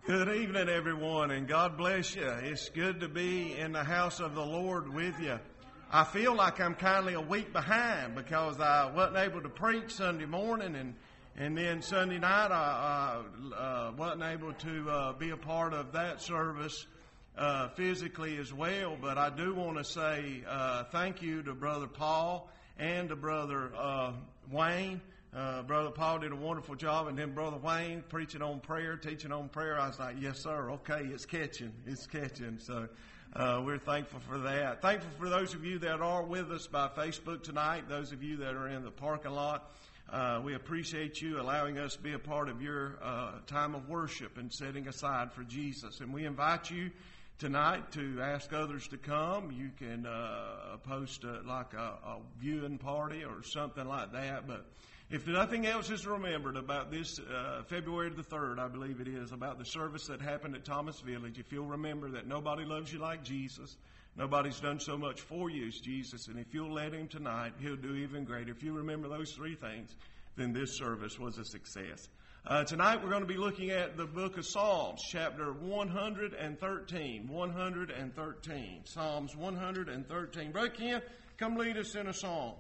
Good evening, everyone, and God bless you. It's good to be in the house of the Lord with you. I feel like I'm kindly a week behind because I wasn't able to preach Sunday morning, and then Sunday night I wasn't able to be a part of that service physically as well. But I do want to say thank you to Brother Paul and to Brother Wayne. Brother Paul did a wonderful job, and then Brother Wayne preaching on prayer, teaching on prayer. I was like, yes, sir, okay, it's catching. So we're thankful for that. Thankful for those of you that are with us by Facebook tonight, those of you that are in the parking lot. We appreciate you allowing us to be a part of your time of worship and setting aside for Jesus. And we invite you tonight to ask others to come. You can post like a viewing party or something like that, but if nothing else is remembered about this February the 3rd, I believe it is, about the service that happened at Thomas Village, if you'll remember that nobody loves you like Jesus, nobody's done so much for you as Jesus, and if you'll let him tonight, he'll do even greater. If you remember those three things, then this service was a success. Tonight we're going to be looking at the book of Psalms, chapter 113. 113. Psalms 113. Brother Ken, come lead us in a song.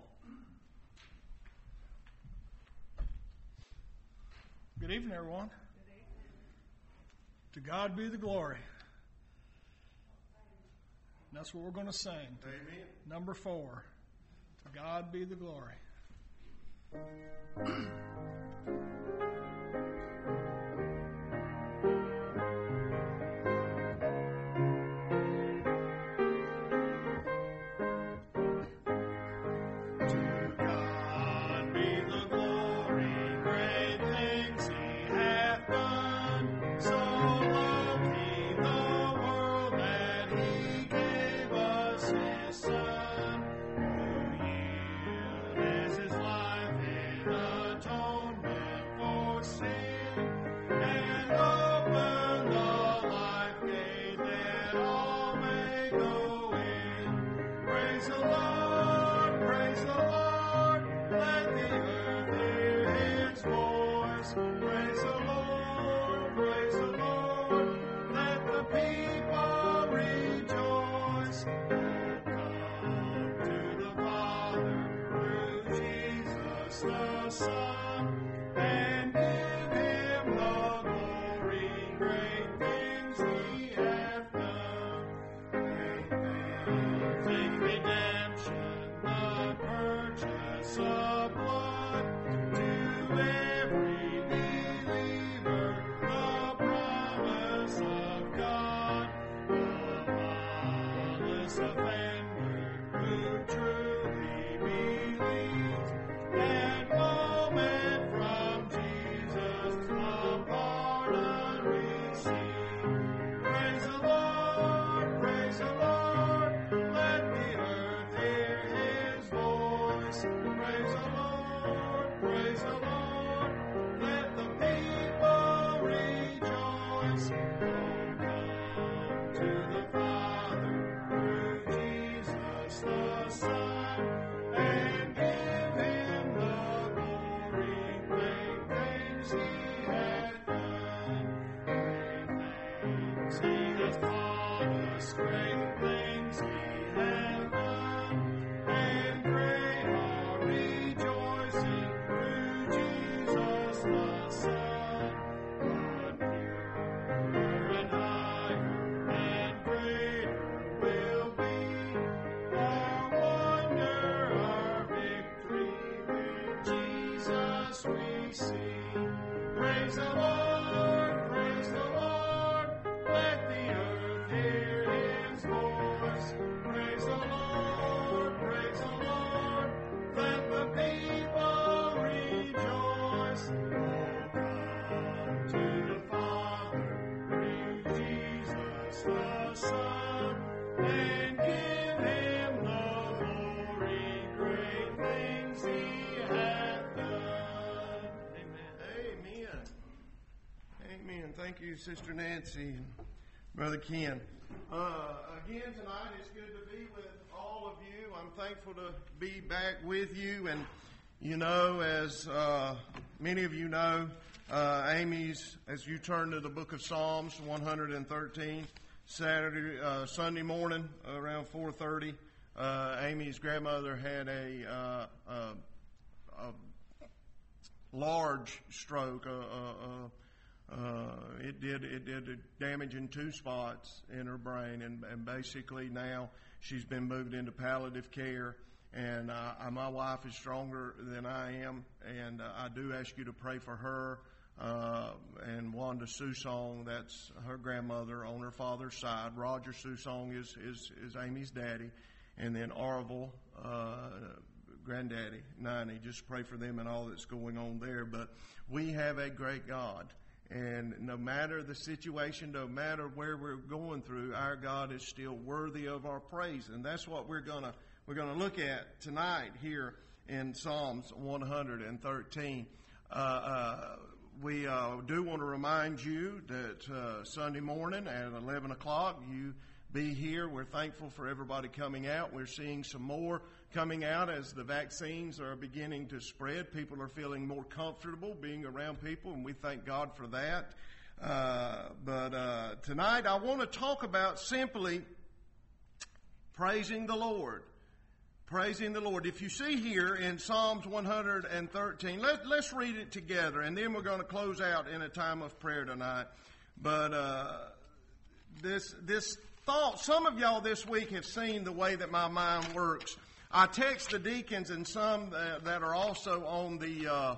Good evening, everyone. Good evening. To God be the glory. And that's what we're going to sing. Amen. Number 4. To God be the glory. Thank you, Sister Nancy and Brother Ken. Again, tonight it's good to be with all of you. I'm thankful to be back with you. And, you know, as many of you know, Amy's, as you turn to the book of Psalms 113, Sunday morning around 4:30, Amy's grandmother had a large stroke. It did damage in 2 spots in her brain, and basically now she's been moved into palliative care. And my wife is stronger than I am, and I do ask you to pray for her. And Wanda Susong, that's her grandmother on her father's side. Roger Susong is Amy's daddy, and then Orville, granddaddy, 90. Just pray for them and all that's going on there. But we have a great God. And no matter the situation, no matter where we're going through, our God is still worthy of our praise. And that's what we're going to look at tonight here in Psalms 113. We do want to remind you that Sunday morning at 11 o'clock, you be here. We're thankful for everybody coming out. We're seeing some more coming out as the vaccines are beginning to spread. People are feeling more comfortable being around people, and we thank God for that. But tonight I want to talk about simply praising the Lord. Praising the Lord. If you see here in Psalms 113, let's read it together, and then we're going to close out in a time of prayer tonight. But this thought, some of y'all this week have seen the way that my mind works. I text the deacons and some that are also on the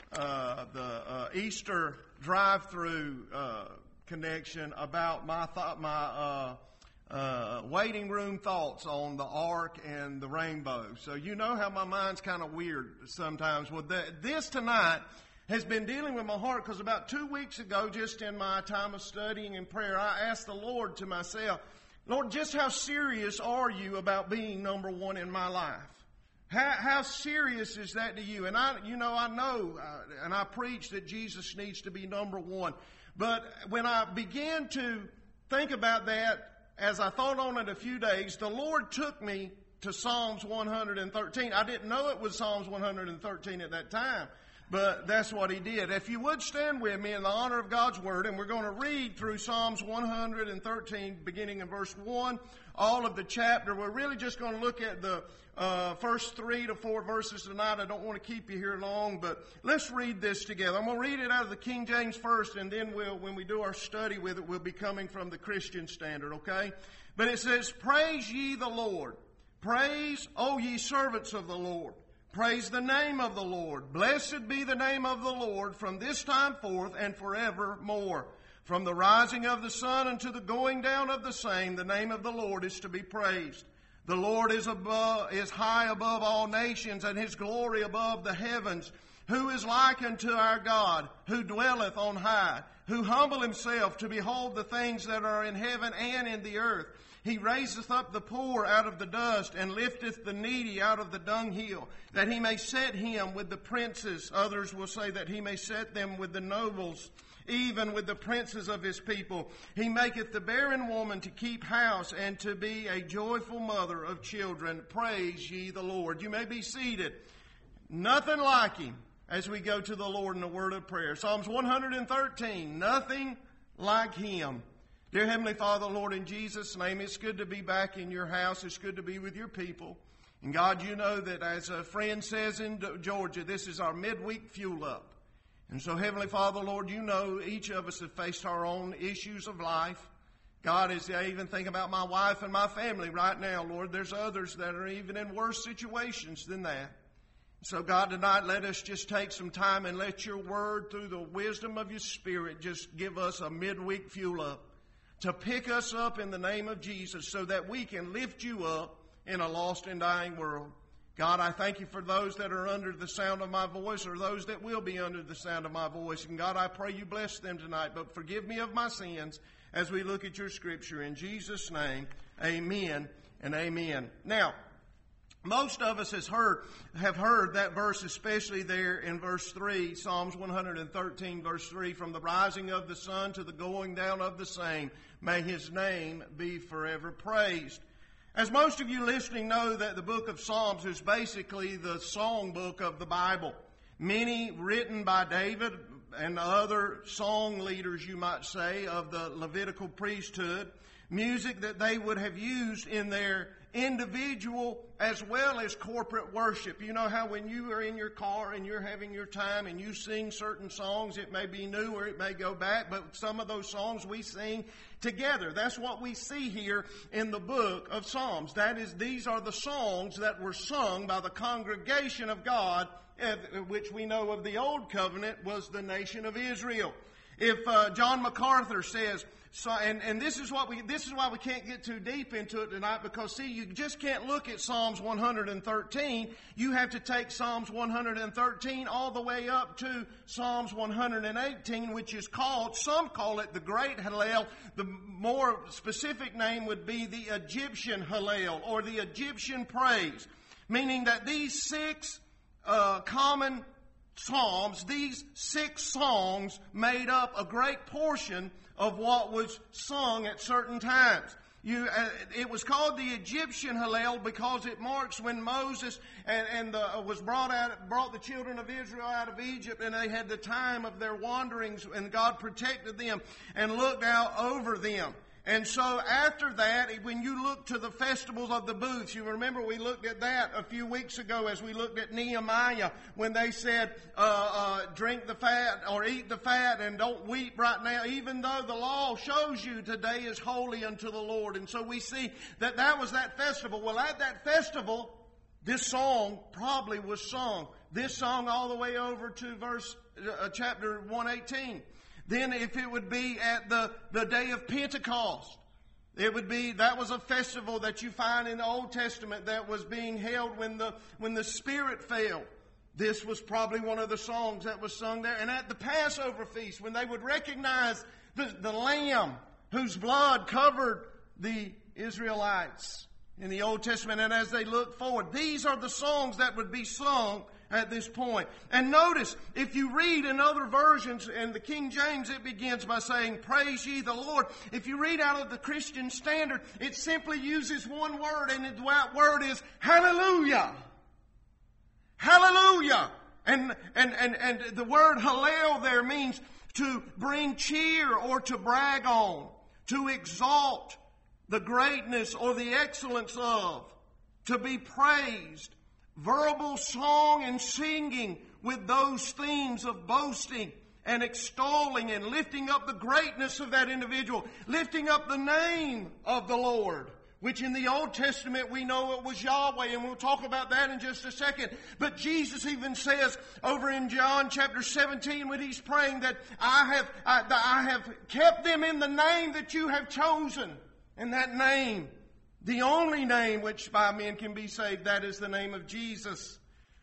Easter drive-through connection about my waiting room thoughts on the ark and the rainbow. So you know how my mind's kind of weird sometimes. Well, this tonight has been dealing with my heart because about 2 weeks ago, just in my time of studying and prayer, I asked the Lord to myself, Lord, just how serious are you about being number one in my life? How serious is that to you? And I know, and I preach that Jesus needs to be number one. But when I began to think about that, as I thought on it a few days, the Lord took me to Psalms 113. I didn't know it was Psalms 113 at that time, but that's what He did. If you would stand with me in the honor of God's Word, and we're going to read through Psalms 113, beginning in verse 1, all of the chapter. We're really just going to look at the first 3 to 4 verses tonight. I don't want to keep you here long, but let's read this together. I'm going to read it out of the King James first, and then when we do our study with it, we'll be coming from the Christian Standard, okay? But it says, Praise ye the Lord. Praise, O ye servants of the Lord. Praise the name of the Lord. Blessed be the name of the Lord from this time forth and forevermore. From the rising of the sun unto the going down of the same, the name of the Lord is to be praised. The Lord is high above all nations, and His glory above the heavens. Who is like unto our God, who dwelleth on high, who humbled Himself to behold the things that are in heaven and in the earth? He raiseth up the poor out of the dust, and lifteth the needy out of the dunghill, that He may set him with the princes. Others will say that He may set them with the nobles, even with the princes of His people. He maketh the barren woman to keep house, and to be a joyful mother of children. Praise ye the Lord. You may be seated. Nothing like Him as we go to the Lord in the word of prayer. Psalms 113, nothing like Him. Dear Heavenly Father, Lord, in Jesus' name, it's good to be back in your house. It's good to be with your people. And God, you know that as a friend says in Georgia, this is our midweek fuel up. And so, Heavenly Father, Lord, you know each of us have faced our own issues of life. God, as I even think about my wife and my family right now, Lord, there's others that are even in worse situations than that. So, God, tonight, let us just take some time and let your word, through the wisdom of your Spirit, just give us a midweek fuel up to pick us up in the name of Jesus so that we can lift you up in a lost and dying world. God, I thank you for those that are under the sound of my voice, or those that will be under the sound of my voice. And God, I pray you bless them tonight, but forgive me of my sins as we look at your scripture. In Jesus' name, amen and amen. Now, most of us have heard that verse, especially there in verse 3, Psalms 113, verse 3, from the rising of the sun to the going down of the same, may His name be forever praised. As most of you listening know, that the book of Psalms is basically the song book of the Bible. Many written by David, and other song leaders, you might say, of the Levitical priesthood, music that they would have used in their individual as well as corporate worship. You know how when you are in your car and you're having your time and you sing certain songs, it may be new or it may go back, but some of those songs we sing together. That's what we see here in the book of Psalms. That is, these are the songs that were sung by the congregation of God, which we know of the Old Covenant was the nation of Israel. If John MacArthur says, so, and this is why we can't get too deep into it tonight, because see, you just can't look at Psalms 113. You have to take Psalms 113 all the way up to Psalms 118, which is called, some call it the Great Hallel. The more specific name would be the Egyptian Hallel, or the Egyptian praise, meaning that these six common Psalms, these six songs made up a great portion of what was sung at certain times. It was called the Egyptian Hallel because it marks when Moses brought the children of Israel out of Egypt, and they had the time of their wanderings, and God protected them and looked out over them. And so after that, when you look to the festivals of the booths, you remember we looked at that a few weeks ago as we looked at Nehemiah when they said, drink the fat or eat the fat and don't weep right now, even though the law shows you today is holy unto the Lord. And so we see that was that festival. Well, at that festival, this song probably was sung. This song all the way over to chapter 118. Then if it would be at the day of Pentecost, that was a festival that you find in the Old Testament that was being held when the Spirit fell. This was probably one of the songs that was sung there. And at the Passover feast, when they would recognize the Lamb whose blood covered the Israelites in the Old Testament, and as they look forward, these are the songs that would be sung at this point. And notice, if you read in other versions, in the King James, it begins by saying, praise ye the Lord. If you read out of the Christian Standard, it simply uses one word, and that word is hallelujah. Hallelujah. And the word hallel there means to bring cheer or to brag on, to exalt the greatness or the excellence of, to be praised. Verbal song and singing with those themes of boasting and extolling and lifting up the greatness of that individual, lifting up the name of the Lord, which in the Old Testament we know it was Yahweh, and we'll talk about that in just a second. But Jesus even says over in John chapter 17 when he's praying that I have kept them in the name that you have chosen. And that name, the only name which by men can be saved, that is the name of Jesus.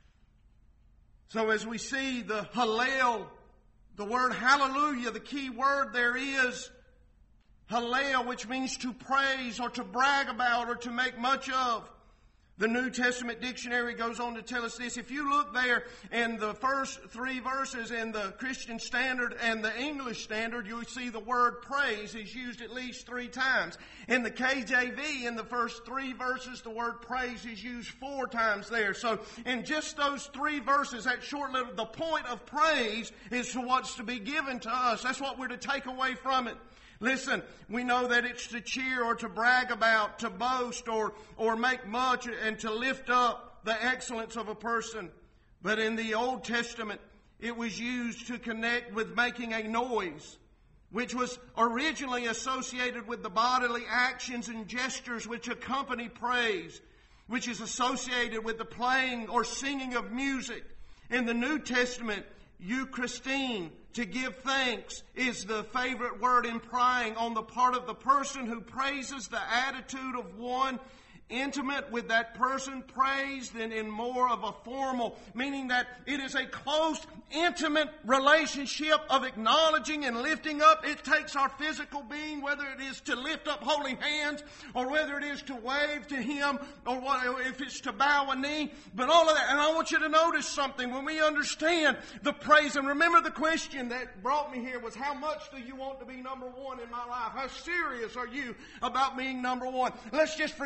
So as we see the Hallel, the word hallelujah, the key word there is Hallel, which means to praise or to brag about or to make much of. The New Testament dictionary goes on to tell us this. If you look there in the first three verses in the Christian Standard and the English Standard, you'll see the word praise is used at least 3 times. In the KJV, in the first 3 verses, the word praise is used 4 times there. So in just those 3 verses, that short little, the point of praise is to what's to be given to us. That's what we're to take away from it. Listen, we know that it's to cheer or to brag about, to boast or make much and to lift up the excellence of a person. But in the Old Testament, it was used to connect with making a noise, which was originally associated with the bodily actions and gestures which accompany praise, which is associated with the playing or singing of music. In the New Testament, Eucharistine, to give thanks, is the favorite word in praying on the part of the person who praises, the attitude of one intimate with that person, praised than in more of a formal, meaning that it is a close, intimate relationship of acknowledging and lifting up. It takes our physical being, whether it is to lift up holy hands or whether it is to wave to Him or if it's to bow a knee, but all of that. And I want you to notice something when we understand the praise. And remember, the question that brought me here was, how much do you want to be number one in my life? How serious are you about being number one? Let's just forget the fact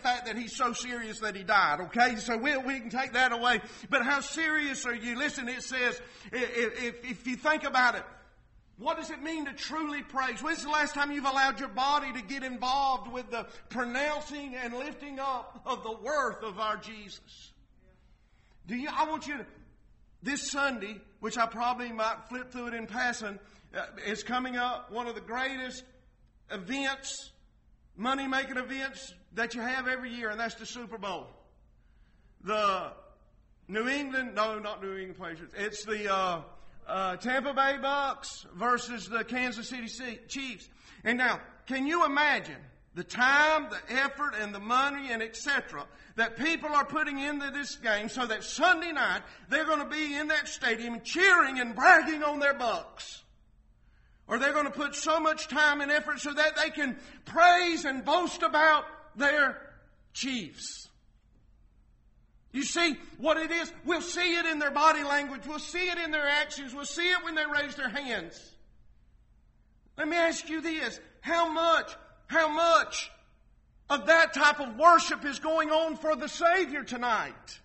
fact that He's so serious that He died, okay? So we can take that away. But how serious are you? Listen, it says, if you think about it, what does it mean to truly praise? When's the last time you've allowed your body to get involved with the pronouncing and lifting up of the worth of our Jesus? I want you to, this Sunday, which I probably might flip through it in passing, is coming up, one of the greatest events, money-making events that you have every year, and that's the Super Bowl. The not New England Patriots. It's the Tampa Bay Bucks versus the Kansas City Chiefs. And now, can you imagine the time, the effort, and the money, and etc. that people are putting into this game so that Sunday night they're going to be in that stadium cheering and bragging on their Bucks? Or they're going to put so much time and effort so that they can praise and boast about their Chiefs. You see what it is? We'll see it in their body language. We'll see it in their actions. We'll see it when they raise their hands. Let me ask you this. How much of that type of worship is going on for the Savior tonight?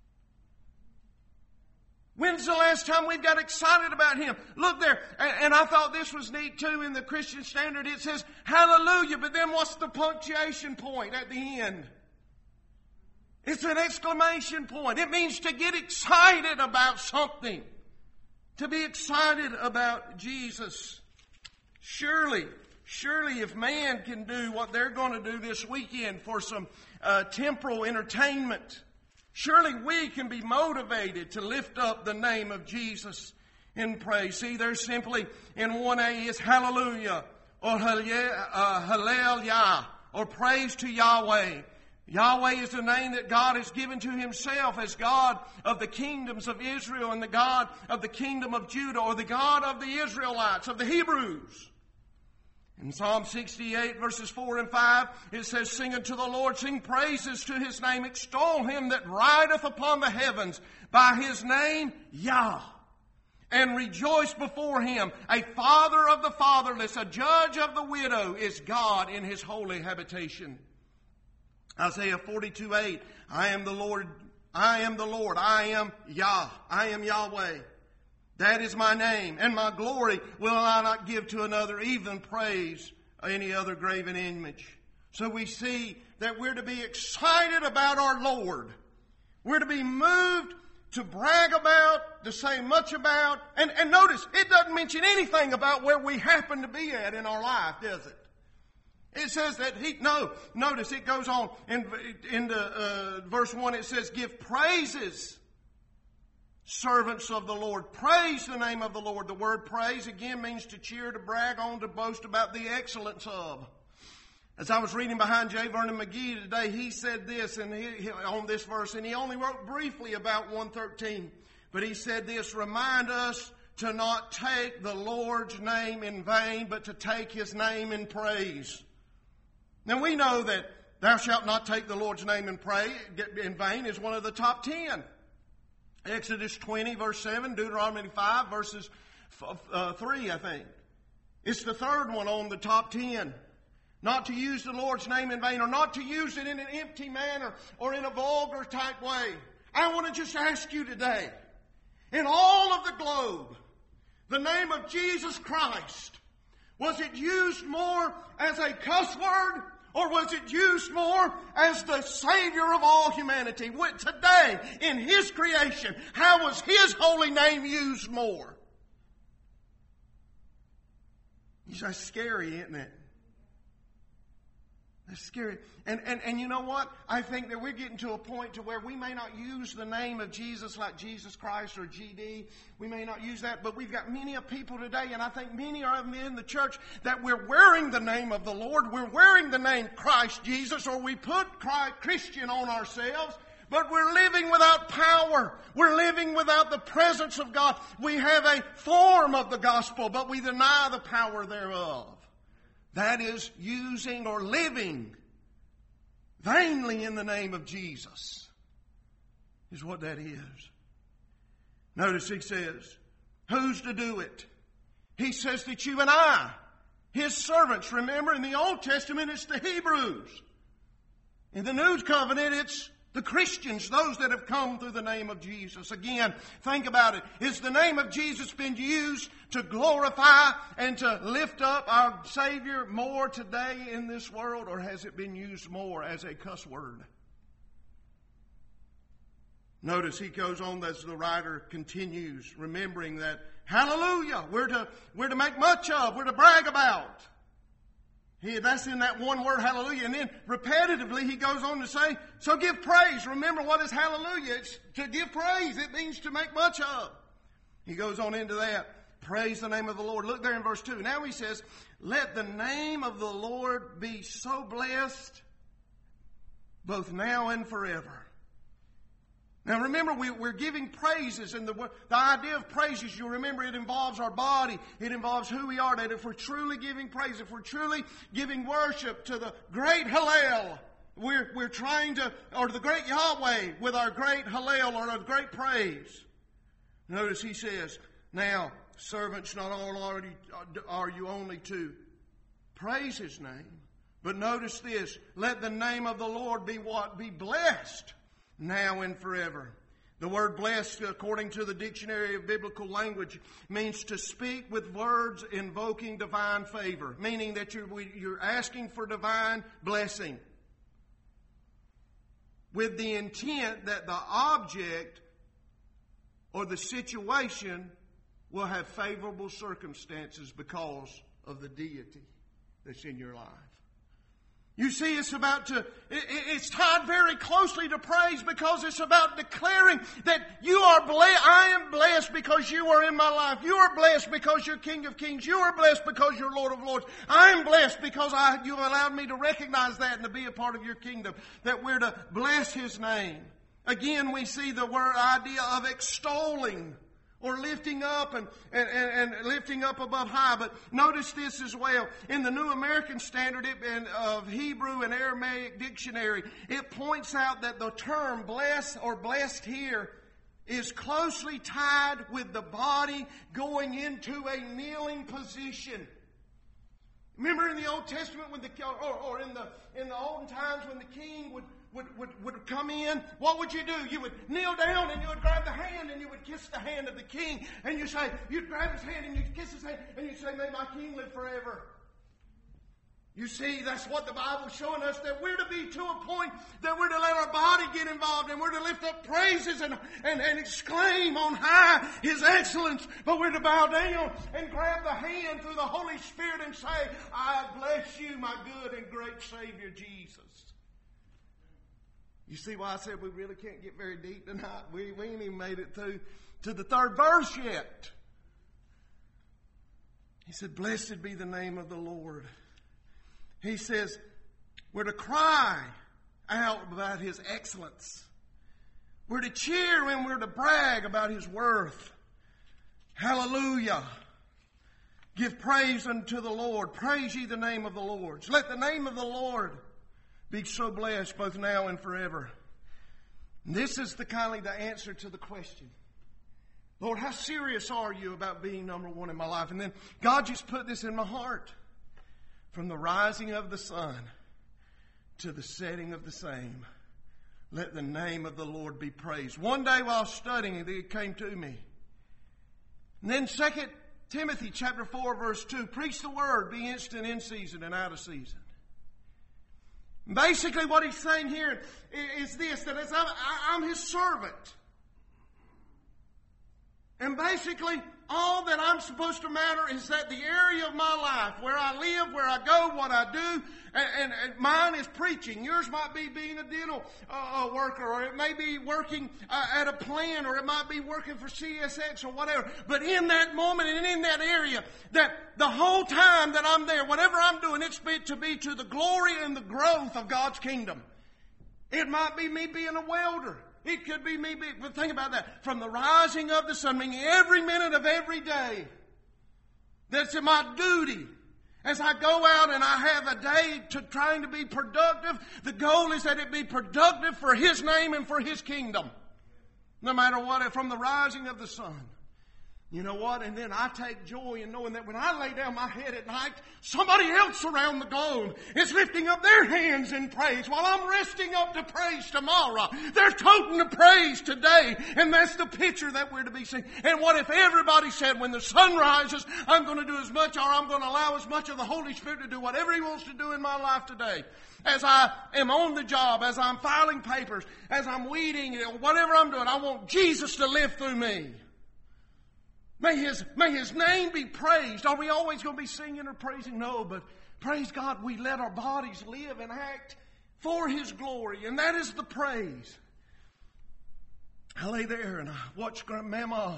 When's the last time we got excited about Him? Look there. And I thought this was neat too in the Christian Standard. It says, hallelujah, but then what's the punctuation point at the end? It's an exclamation point. It means to get excited about something. To be excited about Jesus. Surely if man can do what they're going to do this weekend for some temporal entertainment, surely we can be motivated to lift up the name of Jesus in praise. See, there's simply in 1A is hallelujah or hallelujah or praise to Yahweh. Yahweh is the name that God has given to Himself as God of the kingdoms of Israel and the God of the kingdom of Judah, or the God of the Israelites, of the Hebrews. In Psalm 68 verses 4 and 5, it says, sing unto the Lord, sing praises to His name, extol Him that rideth upon the heavens by His name, Yah. And rejoice before Him. A father of the fatherless, a judge of the widow is God in His holy habitation. Isaiah 42:8, I am the Lord, I am Yah, I am Yahweh. That is my name, and my glory will I not give to another, even praise any other graven image. So we see that we're to be excited about our Lord. We're to be moved to brag about, to say much about. And notice, it doesn't mention anything about where we happen to be at in our life, does it? It says that notice it goes on in verse 1, it says, give praises, servants of the Lord. Praise the name of the Lord. The word praise again means to cheer, to brag on, to boast about the excellence of. As I was reading behind J. Vernon McGee today, he said this on this verse, and he only wrote briefly about 113. But he said this, remind us to not take the Lord's name in vain, but to take His name in praise. Now we know that thou shalt not take the Lord's name in vain is one of the top 10. Exodus 20 verse 7, Deuteronomy 5 verses 3, I think. It's the third one on the top 10. Not to use the Lord's name in vain, or not to use it in an empty manner or in a vulgar type way. I want to just ask you today, in all of the globe, the name of Jesus Christ, was it used more as a cuss word, or was it used more as the Savior of all humanity? Today, in His creation, how was His holy name used more? That's scary, isn't it? That's scary. And you know what? I think that we're getting to a point to where we may not use the name of Jesus like Jesus Christ or GD. We may not use that, but we've got many of people today, and I think many of them in the church, that we're wearing the name of the Lord. We're wearing the name Christ Jesus, or we put Christian on ourselves, but we're living without power. We're living without the presence of God. We have a form of the gospel, but we deny the power thereof. That is using or living vainly in the name of Jesus, is what that is. Notice he says, who's to do it? He says that you and I, His servants. Remember, in the Old Testament, it's the Hebrews. In the New Covenant, it's the Christians, those that have come through the name of Jesus. Again, think about it. Has the name of Jesus been used to glorify and to lift up our Savior more today in this world, or has it been used more as a cuss word? Notice he goes on as the writer continues, remembering that, hallelujah, we're to make much of, we're to brag about. That's in that one word, hallelujah. And then repetitively he goes on to say, so give praise. Remember, what is hallelujah? It's to give praise. It means to make much of. He goes on into that. Praise the name of the Lord. Look there in verse 2. Now he says, let the name of the Lord be so blessed, both now and forever. Now remember, we're giving praises, and the idea of praises, you remember, it involves our body. It involves who we are. That if we're truly giving praise, if we're truly giving worship to the great Hallel, we're trying to, or the great Yahweh with our great Hallel or our great praise. Notice he says, now, servants, not all are you only to praise His name, but notice this, let the name of the Lord be what? Be blessed. Now and forever. The word blessed, according to the Dictionary of Biblical Language, means to speak with words invoking divine favor, meaning that you're asking for divine blessing with the intent that the object or the situation will have favorable circumstances because of the deity that's in your life. You see, it's tied very closely to praise because it's about declaring that you are blessed. I am blessed because you are in my life. You are blessed because you're King of Kings. You are blessed because you're Lord of Lords. I am blessed because you've allowed me to recognize that and to be a part of your kingdom. That we're to bless His name. Again, we see the word idea of extolling, or lifting up and lifting up above high. But notice this as well. In the New American Standard of Hebrew and Aramaic Dictionary, it points out that the term bless or blessed here is closely tied with the body going into a kneeling position. Remember in the Old Testament, when or in the olden times when the king would come in, what would you do? You would kneel down and you would grab the hand and you would kiss the hand of the king. And you'd grab his hand and you'd kiss his hand and you'd say, may my king live forever. You see, that's what the Bible's showing us, that we're to be to a point that we're to let our body get involved and we're to lift up praises and exclaim on high His excellence. But we're to bow down and grab the hand through the Holy Spirit and say, I bless you, my good and great Savior Jesus. You see why I said we really can't get very deep tonight? We ain't even made it through to the third verse yet. He said, blessed be the name of the Lord. He says, we're to cry out about His excellence. We're to cheer and we're to brag about His worth. Hallelujah. Give praise unto the Lord. Praise ye the name of the Lord. Let the name of the Lord be so blessed both now and forever. And this is the answer to the question. Lord, how serious are you about being number one in my life? And then God just put this in my heart. From the rising of the sun to the setting of the same, let the name of the Lord be praised. One day while studying, it came to me. And then 2 Timothy chapter 4, verse 2, preach the word, be instant in season and out of season. Basically what he's saying here is this, that as I'm His servant. And basically, all that I'm supposed to matter is that the area of my life, where I live, where I go, what I do, and mine is preaching. Yours might be being a dental worker, or it may be working at a plant, or it might be working for CSX or whatever. But in that moment and in that area, that the whole time that I'm there, whatever I'm doing, it's to be to the glory and the growth of God's kingdom. It might be me being a welder. It could be me, but think about that. From the rising of the sun, meaning every minute of every day. That's my duty. As I go out and I have a day trying to be productive, the goal is that it be productive for His name and for His kingdom. No matter what, from the rising of the sun. You know what? And then I take joy in knowing that when I lay down my head at night, somebody else around the globe is lifting up their hands in praise while I'm resting up to praise tomorrow. They're toting the praise today. And that's the picture that we're to be seeing. And what if everybody said, when the sun rises, I'm going to do as much, or I'm going to allow as much of the Holy Spirit to do whatever He wants to do in my life today. As I am on the job, as I'm filing papers, as I'm weeding, whatever I'm doing, I want Jesus to live through me. May His name be praised. Are we always going to be singing or praising? No, but praise God, we let our bodies live and act for His glory. And that is the praise. I lay there and I watch Grandmama.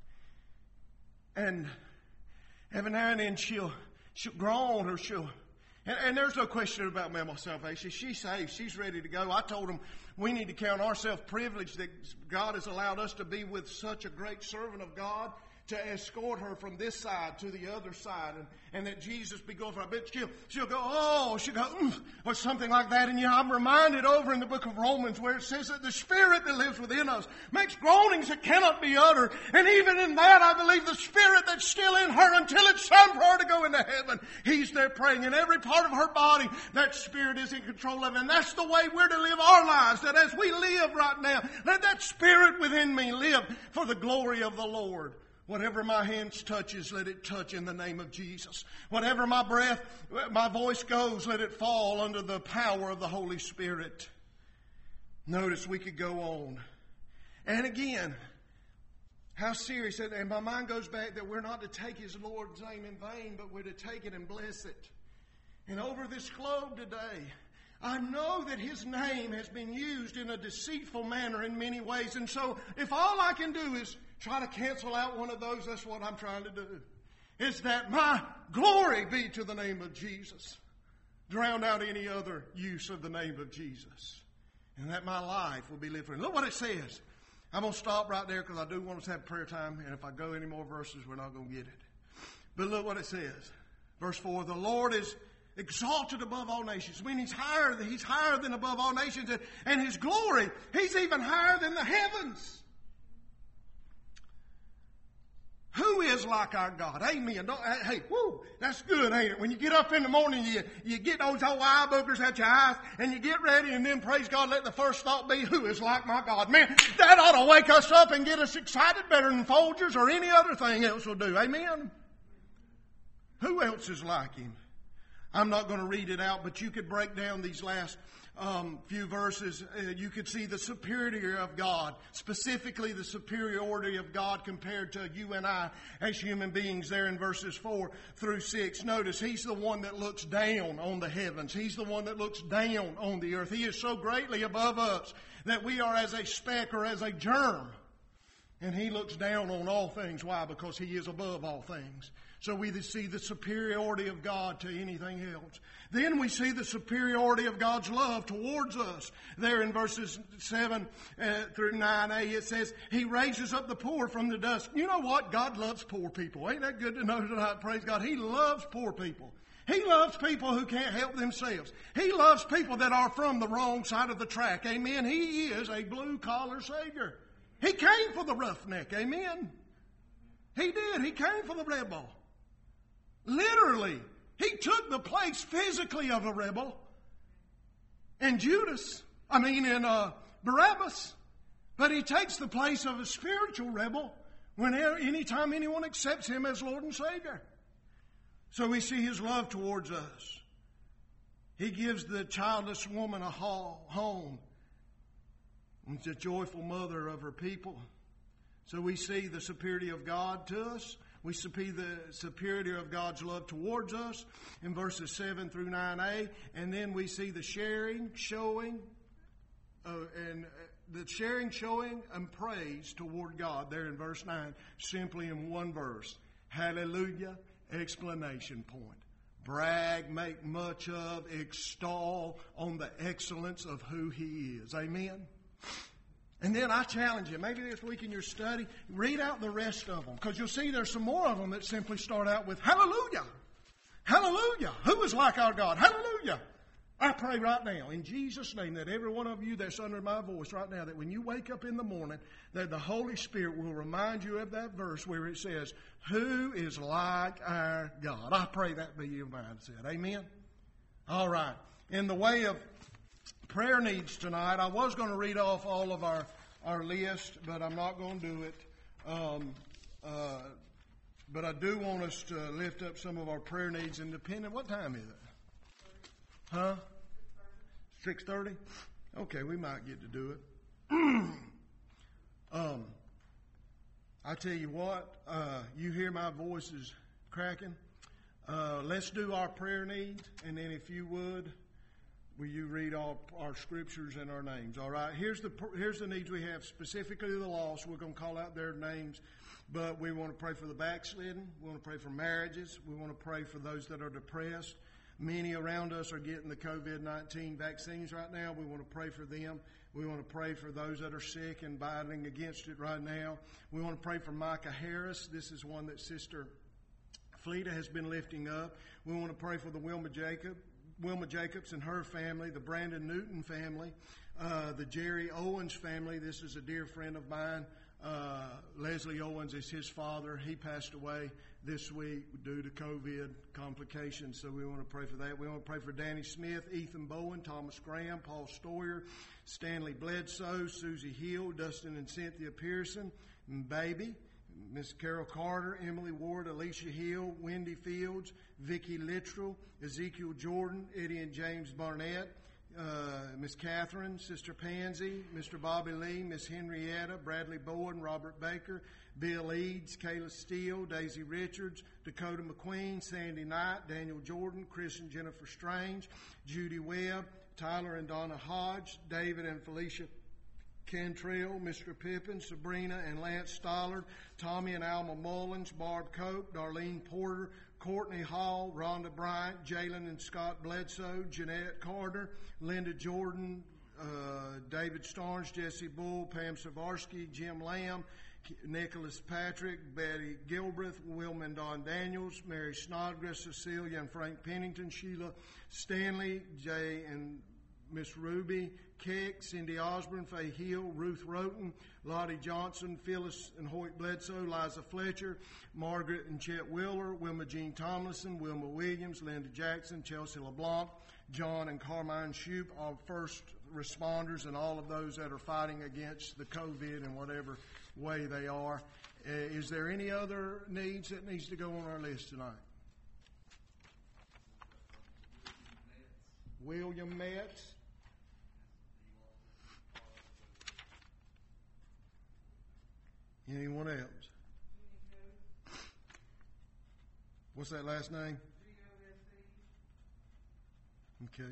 And every now and then she'll groan or she'll... And there's no question about Mama's salvation. She's saved. She's ready to go. I told them we need to count ourselves privileged that God has allowed us to be with such a great servant of God, to escort her from this side to the other side, and that Jesus be glorified. But she'll go, oh, she'll go, or something like that. And I'm reminded over in the book of Romans where it says that the Spirit that lives within us makes groanings that cannot be uttered. And even in that, I believe the Spirit that's still in her until it's time for her to go into heaven, He's there praying. In every part of her body, that Spirit is in control of it. And that's the way we're to live our lives, that as we live right now, let that Spirit within me live for the glory of the Lord. Whatever my hands touches, let it touch in the name of Jesus. Whatever my voice goes, let it fall under the power of the Holy Spirit. Notice we could go on. And again, how serious, and my mind goes back that we're not to take His Lord's name in vain, but we're to take it and bless it. And over this globe today, I know that His name has been used in a deceitful manner in many ways. And so if all I can do is try to cancel out one of those, that's what I'm trying to do. Is that my glory be to the name of Jesus. Drown out any other use of the name of Jesus. And that my life will be lived for Him. Look what it says. I'm going to stop right there because I do want us to have prayer time. And if I go any more verses, we're not going to get it. But look what it says. Verse 4, the Lord is exalted above all nations. I mean, He's higher than above all nations. And His glory, He's even higher than the heavens. Who is like our God? Amen. Hey, whoo, that's good, ain't it? When you get up in the morning, you get those old eye boogers out your eyes, and you get ready, and then praise God, let the first thought be, who is like my God? Man, that ought to wake us up and get us excited better than Folgers or any other thing else will do. Amen? Who else is like Him? I'm not going to read it out, but you could break down these last few verses. You could see the superiority of God, specifically the superiority of God compared to you and I as human beings there in verses 4 through 6. Notice He's the one that looks down on the heavens. He's the one that looks down on the earth. He is so greatly above us that we are as a speck or as a germ. And He looks down on all things. Why? Because He is above all things. So we see the superiority of God to anything else. Then we see the superiority of God's love towards us. There in verses 7 through 9a, it says, He raises up the poor from the dust. You know what? God loves poor people. Ain't that good to know tonight? Praise God. He loves poor people. He loves people who can't help themselves. He loves people that are from the wrong side of the track. Amen. He is a blue-collar Savior. He came for the roughneck. Amen. He did. He came for the rebel. Literally, He took the place physically of a rebel in Barabbas. But He takes the place of a spiritual rebel anytime anyone accepts Him as Lord and Savior. So we see His love towards us. He gives the childless woman a home. She's the joyful mother of her people. So we see the superiority of God to us. We see the superiority of God's love towards us in verses 7 through 9a. And then we see the sharing, showing, and praise toward God there in verse 9. Simply in one verse. Hallelujah, explanation point. Brag, make much of, extol on the excellence of who He is. Amen? And then I challenge you, maybe this week in your study, read out the rest of them. Because you'll see there's some more of them that simply start out with, Hallelujah. Hallelujah. Who is like our God? Hallelujah. I pray right now, in Jesus' name, that every one of you that's under my voice right now, that when you wake up in the morning, that the Holy Spirit will remind you of that verse where it says, who is like our God? I pray that be your mindset. Amen? All right. In the way of prayer needs tonight, I was going to read off all of our list, but I'm not going to do it. But I do want us to lift up some of our prayer needs, and depending, what time is it? Huh? 6:30? Okay, we might get to do it. I tell you what, you hear my voice is cracking. Let's do our prayer needs, and then if you would, will you read all our scriptures and our names? All right, here's the needs we have, specifically the lost. We're going to call out their names, but we want to pray for the backslidden. We want to pray for marriages. We want to pray for those that are depressed. Many around us are getting the COVID-19 vaccines right now. We want to pray for them. We want to pray for those that are sick and battling against it right now. We want to pray for Micah Harris. This is one that Sister Fleta has been lifting up. We want to pray for the Wilma Jacobs and her family, the Brandon Newton family, the Jerry Owens family. This is a dear friend of mine. Leslie Owens is his father. He passed away this week due to COVID complications, so we want to pray for that. We want to pray for Danny Smith, Ethan Bowen, Thomas Graham, Paul Stoyer, Stanley Bledsoe, Susie Hill, Dustin and Cynthia Pearson, and Baby, Miss Carol Carter, Emily Ward, Alicia Hill, Wendy Fields, Vicki Littrell, Ezekiel Jordan, Eddie and James Barnett, Miss Catherine, Sister Pansy, Mr. Bobby Lee, Miss Henrietta, Bradley Bowen, Robert Baker, Bill Eads, Kayla Steele, Daisy Richards, Dakota McQueen, Sandy Knight, Daniel Jordan, Chris and Jennifer Strange, Judy Webb, Tyler and Donna Hodge, David and Felicia Cantrell, Mr. Pippin, Sabrina and Lance Stollard, Tommy and Alma Mullins, Barb Cope, Darlene Porter, Courtney Hall, Rhonda Bryant, Jalen and Scott Bledsoe, Jeanette Carter, Linda Jordan, David Starnes, Jesse Bull, Pam Savarsky, Jim Lamb, Nicholas Patrick, Betty Gilbreth, Wilma and Don Daniels, Mary Snodgrass, Cecilia and Frank Pennington, Sheila Stanley, Jay and Miss Ruby Keck, Cindy Osborne, Faye Hill, Ruth Roten, Lottie Johnson, Phyllis and Hoyt Bledsoe, Liza Fletcher, Margaret and Chet Wheeler, Wilma Jean Tomlinson, Wilma Williams, Linda Jackson, Chelsea LeBlanc, John and Carmine Shoup, our first responders and all of those that are fighting against the COVID in whatever way they are. Is there any other needs that needs to go on our list tonight? William Metz. Anyone else? What's that last name? Okay.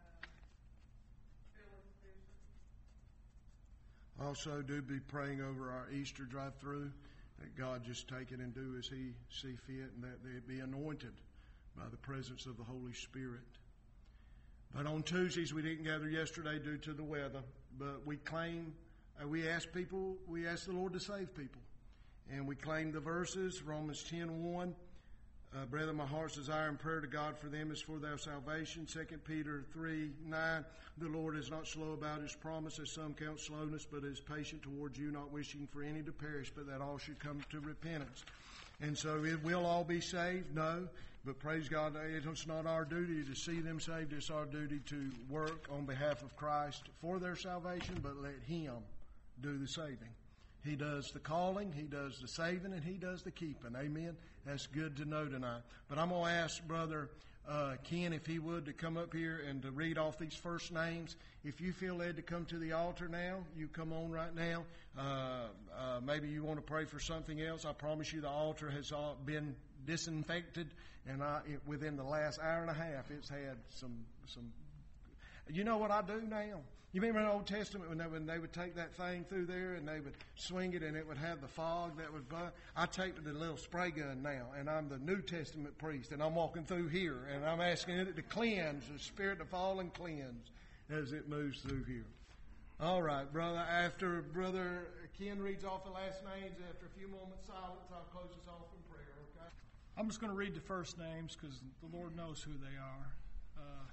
Also, do be praying over our Easter drive-through, that God just take it and do as He see fit, and that they be anointed by the presence of the Holy Spirit. But on Tuesdays, we didn't gather yesterday due to the weather, but we asked the Lord to save people. And we claimed the verses, Romans 10:1. Brethren, my heart's desire and prayer to God for them is for their salvation. 2 Peter 3:9. The Lord is not slow about His promise, as some count slowness, but is patient towards you, not wishing for any to perish, but that all should come to repentance. And so it will all be saved? No. But praise God, it's not our duty to see them saved. It's our duty to work on behalf of Christ for their salvation, but let Him do the saving. He does the calling, He does the saving, and He does the keeping. Amen? That's good to know tonight. But I'm going to ask Brother Ken, if he would, to come up here and to read off these first names. If you feel led to come to the altar now, you come on right now. Maybe you want to pray for something else. I promise you the altar has been disinfected, and within the last hour and a half, it's had some. You know what I do now? You remember in the Old Testament when they would take that thing through there and they would swing it and it would have the fog that would burn? I take the little spray gun now, and I'm the New Testament priest, and I'm walking through here, and I'm asking it to cleanse, the Spirit to fall and cleanse as it moves through here. All right, brother. After Brother Ken reads off the last names, after a few moments silence, I'll close us off in prayer, okay? I'm just going to read the first names because the Lord knows who they are.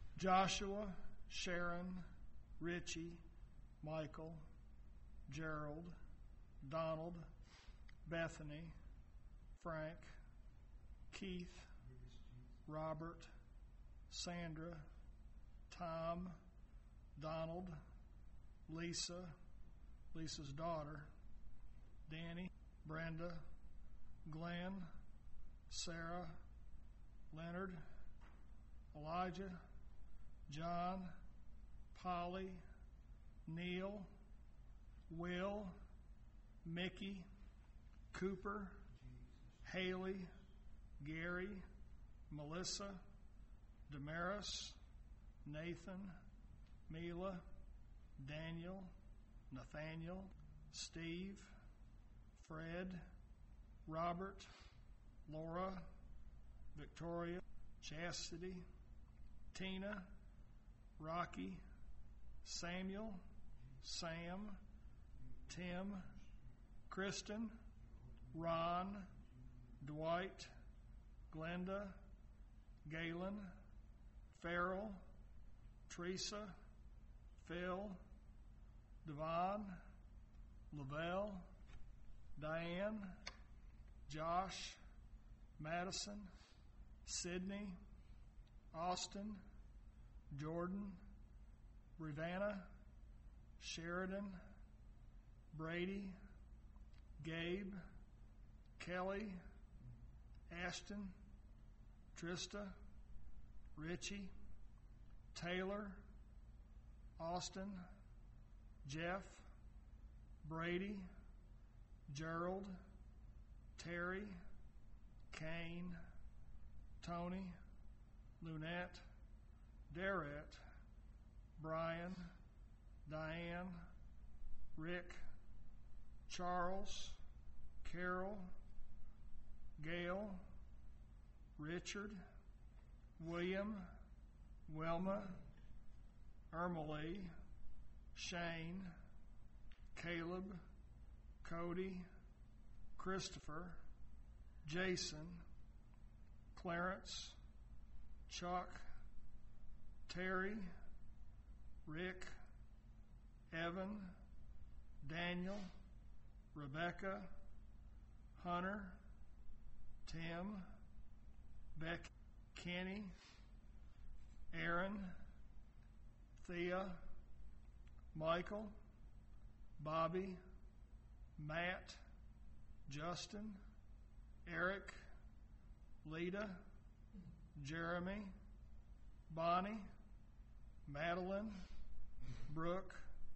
Joshua, Sharon, Richie, Michael, Gerald, Donald, Bethany, Frank, Keith, Robert, Sandra, Tom, Donald, Lisa, Lisa's daughter, Danny, Brenda, Glenn, Sarah, Leonard, Elijah, John, Polly, Neil, Will, Mickey, Cooper, Haley, Gary, Melissa, Damaris, Nathan, Mila, Daniel, Nathaniel, Steve, Fred, Robert, Laura, Victoria, Chastity, Tina, Rocky, Samuel, Sam, Tim, Kristen, Ron, Dwight, Glenda, Galen, Farrell, Teresa, Phil, Devon, Lavelle, Diane, Josh, Madison, Sydney, Austin, Jordan, Rivanna, Sheridan, Brady, Gabe, Kelly, Ashton, Trista, Richie, Taylor, Austin, Jeff, Brady, Gerald, Terry, Kane, Tony, Lunette, Darrett, Brian, Diane, Rick, Charles, Carol, Gail, Richard, William, Wilma, Ermelie, Shane, Caleb, Cody, Christopher, Jason, Clarence, Chuck, Terry, Rick, Evan, Daniel, Rebecca, Hunter, Tim, Becky, Kenny, Aaron, Thea, Michael, Bobby, Matt, Justin, Eric, Lita, Jeremy, Bonnie, Madeline, Brooke,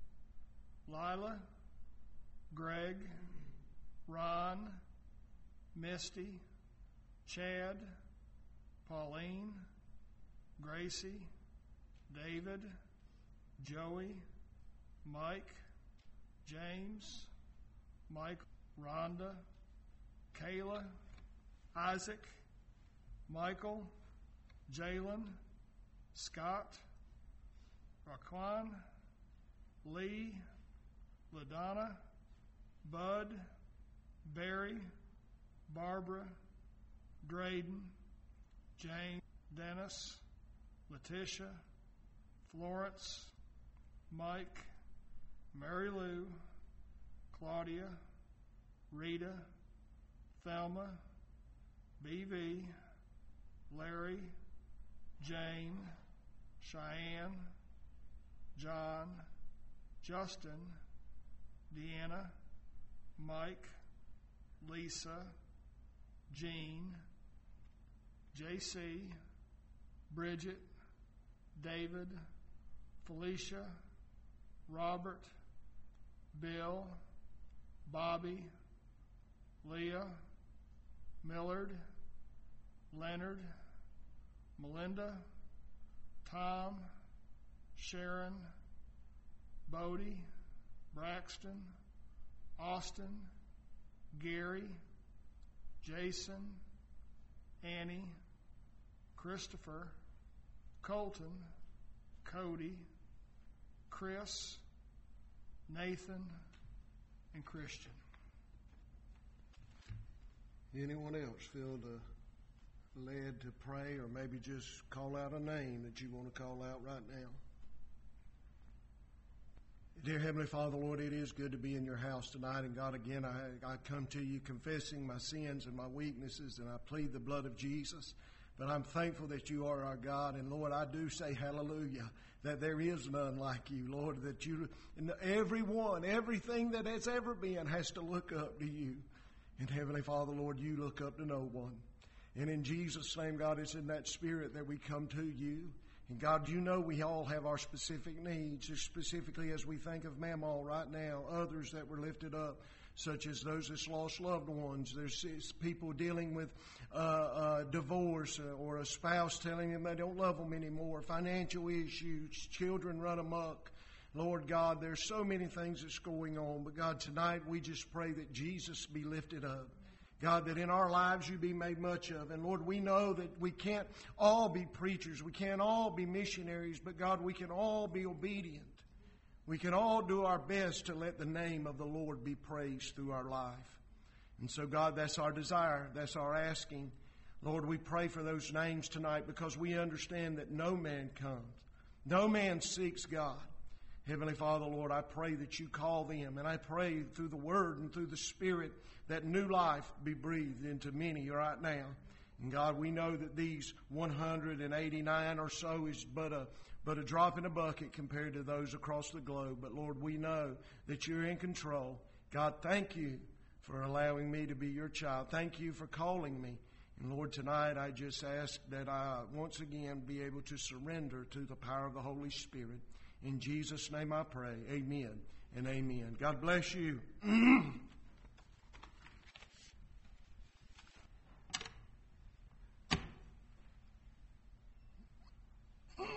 Lila, Greg, Ron, Misty, Chad, Pauline, Gracie, David, Joey, Mike, James, Mike, Rhonda, Kayla, Isaac, Michael, Jalen, Scott, Raquan, Lee, LaDonna, Bud, Barry, Barbara, Drayden, Jane, Dennis, Letitia, Florence, Mike, Mary Lou, Claudia, Rita, Thelma, BV, Larry, Jane, Cheyenne, John, Justin, Deanna, Mike, Lisa, Jean, JC, Bridget, David, Felicia, Robert, Bill, Bobby, Leah, Millard, Leonard, Melinda, Tom, Sharon, Bodie, Braxton, Austin, Gary, Jason, Annie, Christopher, Colton, Cody, Chris, Nathan, and Christian. Anyone else feel the led to pray or maybe just call out a name that you want to call out right now. Dear Heavenly Father, Lord, it is good to be in your house tonight. And God, again, I come to you confessing my sins and my weaknesses, and I plead the blood of Jesus. But I'm thankful that you are our God. And Lord, I do say hallelujah, that there is none like you, Lord, that you, everyone, everything that has ever been has to look up to you. And Heavenly Father, Lord, you look up to no one. And in Jesus' name, God, it's in that spirit that we come to you. And God, you know we all have our specific needs, specifically as we think of Mamaw right now, others that were lifted up, such as those that's lost loved ones. There's people dealing with divorce or a spouse telling them they don't love them anymore, financial issues, children run amok. Lord God, there's so many things that's going on. But God, tonight we just pray that Jesus be lifted up. God, that in our lives you be made much of. And Lord, we know that we can't all be preachers. We can't all be missionaries. But God, we can all be obedient. We can all do our best to let the name of the Lord be praised through our life. And so, God, that's our desire. That's our asking. Lord, we pray for those names tonight because we understand that no man comes. No man seeks God. Heavenly Father, Lord, I pray that you call them. And I pray through the Word and through the Spirit that new life be breathed into many right now. And God, we know that these 189 or so is but a drop in a bucket compared to those across the globe. But Lord, we know that you're in control. God, thank you for allowing me to be your child. Thank you for calling me. And Lord, tonight I just ask that I once again be able to surrender to the power of the Holy Spirit. In Jesus' name I pray. Amen and amen. God bless you.